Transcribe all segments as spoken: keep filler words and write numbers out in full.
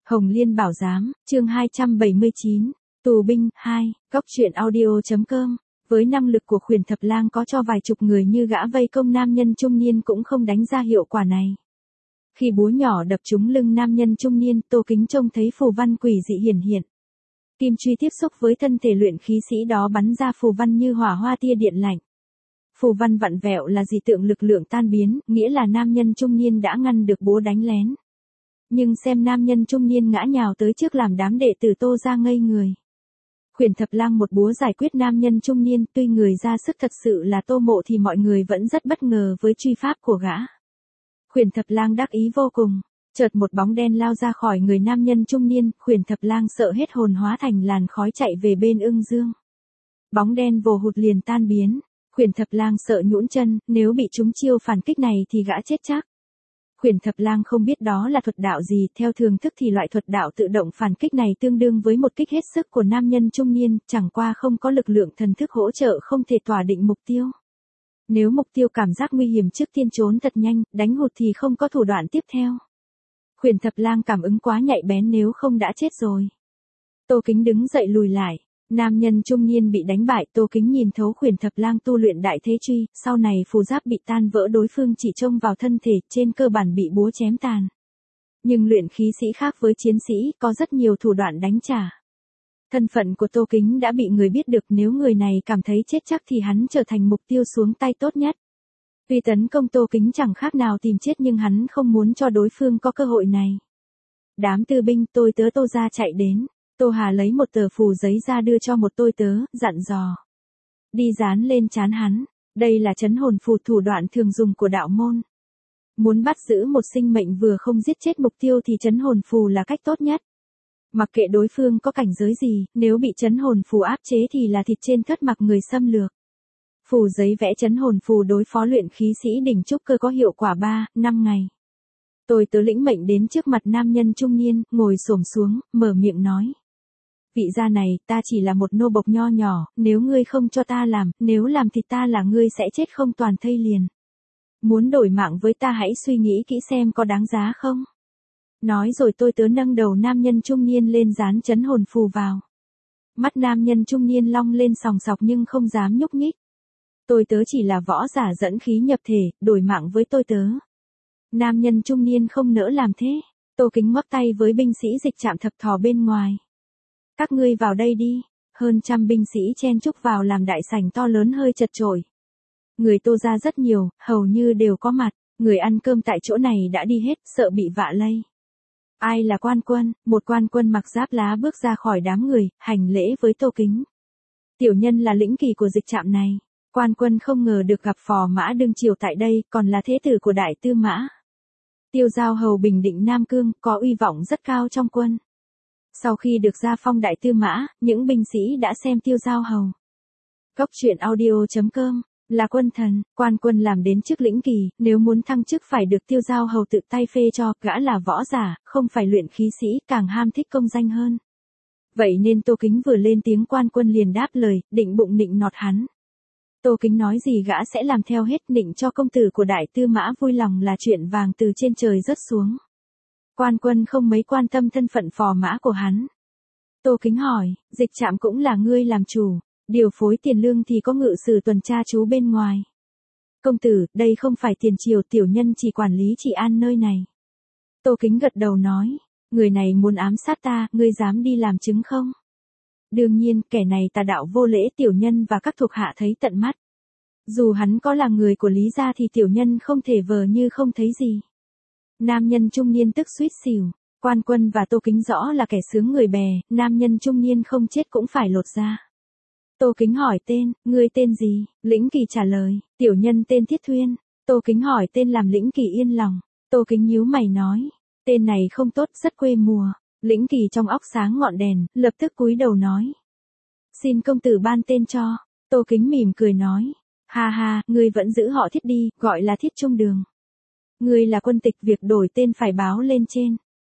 Hồng Liên Bảo Giám, chương hai trăm bảy mươi chín, Tù binh, hai, góc truyện audio.com. Với năng lực của Khuyển Thập Lang có cho vài chục người như gã vây công nam nhân trung niên cũng không đánh ra hiệu quả này. Khi búa nhỏ đập trúng lưng nam nhân trung niên, Tô Kính trông thấy phù văn quỷ dị hiển hiện. Kim truy tiếp xúc với thân thể luyện khí sĩ đó bắn ra phù văn như hỏa hoa tia điện lạnh. Phù văn vặn vẹo là dị tượng lực lượng tan biến, nghĩa là nam nhân trung niên đã ngăn được búa đánh lén. Nhưng xem nam nhân trung niên ngã nhào tới trước làm đám đệ tử Tô ra ngây người. Khuyển Thập Lang một búa giải quyết nam nhân trung niên, tuy người ra sức thật sự là Tô Mộ thì mọi người vẫn rất bất ngờ với truy pháp của gã. Khuyển Thập Lang đắc ý vô cùng, chợt một bóng đen lao ra khỏi người nam nhân trung niên, Khuyển Thập Lang sợ hết hồn hóa thành làn khói chạy về bên Ưng Dương. Bóng đen vồ hụt liền tan biến, Khuyển Thập Lang sợ nhũn chân, nếu bị trúng chiêu phản kích này thì gã chết chắc. Khuyển Thập Lang không biết đó là thuật đạo gì, theo thường thức thì loại thuật đạo tự động phản kích này tương đương với một kích hết sức của nam nhân trung niên, chẳng qua không có lực lượng thần thức hỗ trợ không thể tỏa định mục tiêu. Nếu mục tiêu cảm giác nguy hiểm trước tiên trốn thật nhanh, đánh hụt thì không có thủ đoạn tiếp theo. Khuyển Thập Lang cảm ứng quá nhạy bén nếu không đã chết rồi. Tô Kính đứng dậy lùi lại. Nam nhân trung niên bị đánh bại, Tô Kính nhìn thấu Khuyển Thập Lang tu luyện đại thế truy, sau này phù giáp bị tan vỡ đối phương chỉ trông vào thân thể, trên cơ bản bị búa chém tàn. Nhưng luyện khí sĩ khác với chiến sĩ, có rất nhiều thủ đoạn đánh trả. Thân phận của Tô Kính đã bị người biết được, nếu người này cảm thấy chết chắc thì hắn trở thành mục tiêu xuống tay tốt nhất. Vì tấn công Tô Kính chẳng khác nào tìm chết nhưng hắn không muốn cho đối phương có cơ hội này. Đám tư binh tôi tớ Tô ra chạy đến. Tô Hà lấy một tờ phù giấy ra đưa cho một tôi tớ, dặn dò. Đi dán lên trán hắn, đây là trấn hồn phù, thủ đoạn thường dùng của đạo môn. Muốn bắt giữ một sinh mệnh vừa không giết chết mục tiêu thì trấn hồn phù là cách tốt nhất. Mặc kệ đối phương có cảnh giới gì, nếu bị trấn hồn phù áp chế thì là thịt trên thớt mặc người xâm lược. Phù giấy vẽ trấn hồn phù đối phó luyện khí sĩ đỉnh trúc cơ có hiệu quả ba, năm ngày. Tôi tớ lĩnh mệnh đến trước mặt nam nhân trung niên, ngồi xổm xuống, mở miệng nói. Vị gia này, ta chỉ là một nô bộc nho nhỏ, nếu ngươi không cho ta làm, nếu làm thì ta là ngươi sẽ chết không toàn thây liền. Muốn đổi mạng với ta hãy suy nghĩ kỹ xem có đáng giá không. Nói rồi tôi tớ nâng đầu nam nhân trung niên lên dán trấn hồn phù vào. Mắt nam nhân trung niên long lên sòng sọc nhưng không dám nhúc nhích. Tôi tớ chỉ là võ giả dẫn khí nhập thể, đổi mạng với tôi tớ. Nam nhân trung niên không nỡ làm thế. Tô Kính ngoắc tay với binh sĩ dịch trạm thập thò bên ngoài. Các ngươi vào đây đi. Hơn trăm binh sĩ chen chúc vào làm đại sảnh to lớn hơi chật chội. Người Tô ra rất nhiều, hầu như đều có mặt. Người ăn cơm tại chỗ này đã đi hết, sợ bị vạ lây. Ai là quan quân? Một quan quân mặc giáp lá bước ra khỏi đám người, hành lễ với Tô Kính. Tiểu nhân là lĩnh kỳ của dịch trạm này. Quan quân không ngờ được gặp phò mã đương triều tại đây, còn là thế tử của đại tư mã. Tiêu Giao hầu bình định Nam Cương, có uy vọng rất cao trong quân. Sau khi được gia phong đại tư mã, những binh sĩ đã xem Tiêu Giao hầu. Góc truyện audio.com, là quân thần, quan quân làm đến chức lĩnh kỳ, nếu muốn thăng chức phải được Tiêu Giao hầu tự tay phê cho, gã là võ giả, không phải luyện khí sĩ, càng ham thích công danh hơn. Vậy nên Tô Kính vừa lên tiếng quan quân liền đáp lời, định bụng nịnh nọt hắn. Tô Kính nói gì gã sẽ làm theo hết, nịnh cho công tử của đại tư mã vui lòng là chuyện vàng từ trên trời rớt xuống. Quan quân không mấy quan tâm thân phận phò mã của hắn. Tô Kính hỏi, dịch trạm cũng là ngươi làm chủ, điều phối tiền lương thì có ngự sử tuần tra trú bên ngoài. Công tử, đây không phải tiền triều, tiểu nhân chỉ quản lý trị an nơi này. Tô Kính gật đầu nói, người này muốn ám sát ta, ngươi dám đi làm chứng không? Đương nhiên, kẻ này tà đạo vô lễ, tiểu nhân và các thuộc hạ thấy tận mắt. Dù hắn có là người của Lý gia thì tiểu nhân không thể vờ như không thấy gì. Nam nhân trung niên tức suýt xỉu, quan quân và Tô Kính rõ là kẻ sướng người bè, nam nhân trung niên không chết cũng phải lột da. Tô Kính hỏi tên, ngươi tên gì? Lĩnh kỳ trả lời, tiểu nhân tên Thiết Thuyên. Tô Kính hỏi tên làm lĩnh kỳ yên lòng. Tô Kính nhíu mày nói, tên này không tốt, rất quê mùa. Lĩnh kỳ trong óc sáng ngọn đèn, lập tức cúi đầu nói. Xin công tử ban tên cho. Tô Kính mỉm cười nói, ha ha, ngươi vẫn giữ họ Thiết đi, gọi là Thiết Trung Đường. Ngươi là quân tịch, việc đổi tên phải báo lên trên.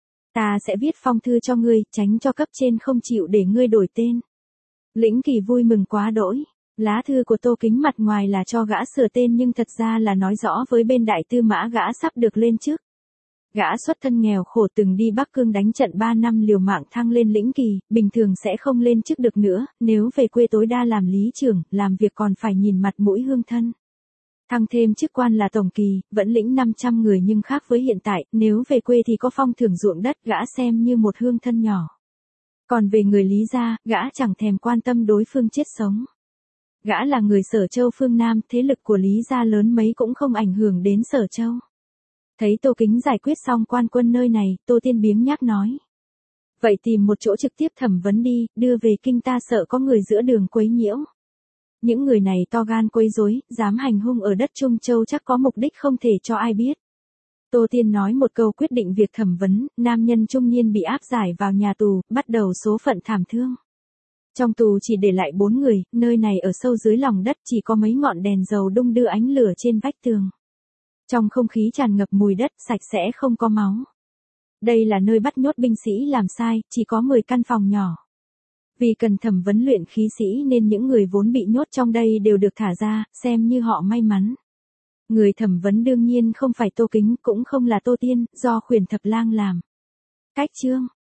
Ta sẽ viết phong thư cho ngươi, tránh cho cấp trên không chịu để ngươi đổi tên. Lĩnh kỳ vui mừng quá đỗi. Lá thư của Tô Kính mặt ngoài là cho gã sửa tên nhưng thật ra là nói rõ với bên đại tư mã gã sắp được lên chức. Gã xuất thân nghèo khổ từng đi Bắc Cương đánh trận ba năm liều mạng thăng lên lĩnh kỳ, bình thường sẽ không lên chức được nữa, nếu về quê tối đa làm lý trưởng, làm việc còn phải nhìn mặt mũi hương thân. Thăng thêm chức quan là tổng kỳ, vẫn lĩnh năm trăm người nhưng khác với hiện tại, nếu về quê thì có phong thưởng ruộng đất, gã xem như một hương thân nhỏ. Còn về người Lý gia, gã chẳng thèm quan tâm đối phương chết sống. Gã là người Sở Châu phương Nam, thế lực của Lý gia lớn mấy cũng không ảnh hưởng đến Sở Châu. Thấy Tô Kính giải quyết xong quan quân nơi này, Tô Tiên biếng nhác nói. Vậy tìm một chỗ trực tiếp thẩm vấn đi, đưa về kinh ta sợ có người giữa đường quấy nhiễu. Những người này to gan quấy rối, dám hành hung ở đất Trung Châu chắc có mục đích không thể cho ai biết. Tô Tiên nói một câu quyết định việc thẩm vấn, nam nhân trung niên bị áp giải vào nhà tù, bắt đầu số phận thảm thương. Trong tù chỉ để lại bốn người, nơi này ở sâu dưới lòng đất chỉ có mấy ngọn đèn dầu đung đưa ánh lửa trên vách tường. Trong không khí tràn ngập mùi đất sạch sẽ không có máu. Đây là nơi bắt nhốt binh sĩ làm sai, chỉ có mười căn phòng nhỏ. Vì cần thẩm vấn luyện khí sĩ nên những người vốn bị nhốt trong đây đều được thả ra, xem như họ may mắn. Người thẩm vấn đương nhiên không phải Tô Kính cũng không là Tô Tiên, do Khuyển Thập Lang làm. Cách chương